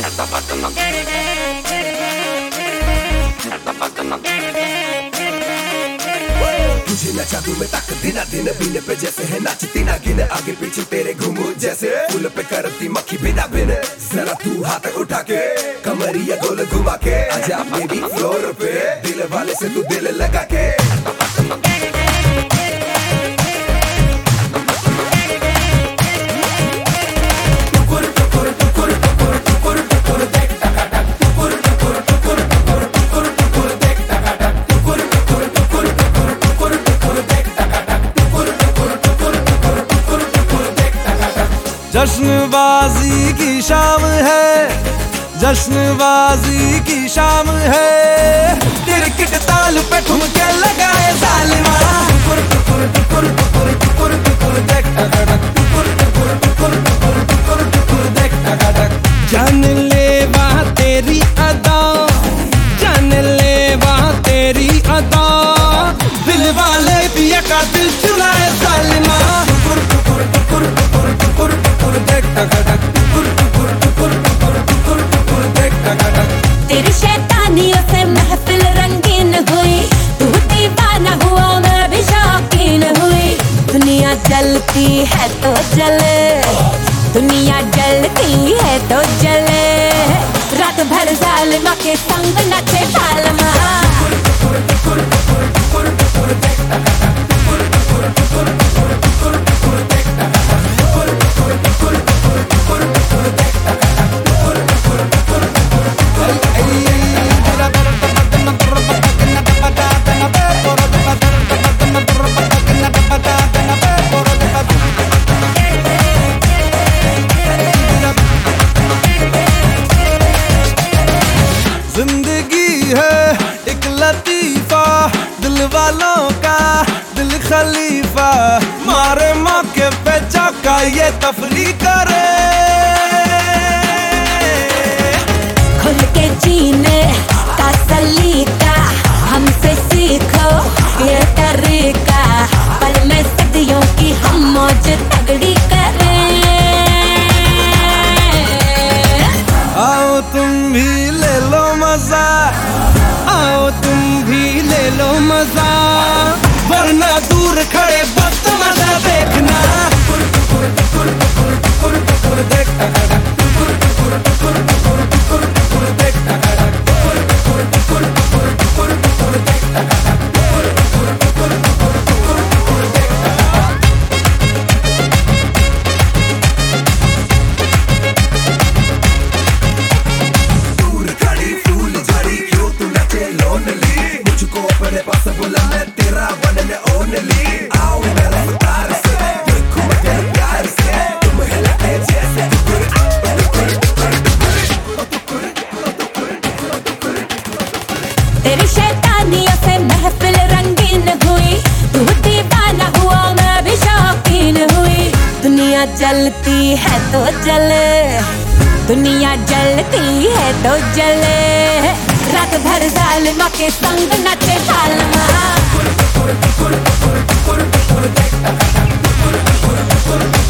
तुझे नचा दूं मैं तक दिन दिन बीने पे जैसे है नाचती ना गिन आगे पीछे तेरे घूमू जैसे फूल पे करती मक्खी बिना बिन जरा तू हाथ उठा के कमरिया गोल घुमा के आजा बेबी फ्लोर पे दिल वाले से तू दिल लगा के जश्नबाजी की शाम है, जश्नबाजी की शाम है, तिरकिट ताल पे ठुमके लगाए जालिमा। जान ले वहाँ तेरी अदा, जान ले वहाँ तेरी अदा, दिल वाले पिया का दिल चुराए जालिमा। तेरी शैतानियों से महफिल रंगीन हुई, तू दीवाना हुआ मैं भी शौकीन हुई। दुनिया जलती है तो जले, दुनिया जलती है तो जले, रात भर जालिमा के संग नचे जालिमा। जिंदगी है एक लतीफा, दिल वालों का दिल खलीफा, मारे मौके पे चौका ये तफरी करे। खुल के जीने का सलीका हमसे सीखो ये तरीका, पल में सदियों की हम मौज तगड़ी करें। आओ तुम भी ले लो मजा, आओ तुम भी ले लो मजा, वरना दूर खड़े वक्त मजा देखना। मुझको अपने पास बुला मैं तेरा बनने ओनली आओ मेरा उतार से देखो मैं प्यार से तुम हिलते जैसे तेरी शैतानियों से महफिल रंगीन हुई, तू दीवाना हुआ मैं भी शौकीन हुई। दुनिया जलती है तो जले, दुनिया जलती है तो जले, रात भर जालिमा के संग नचे जालिमा।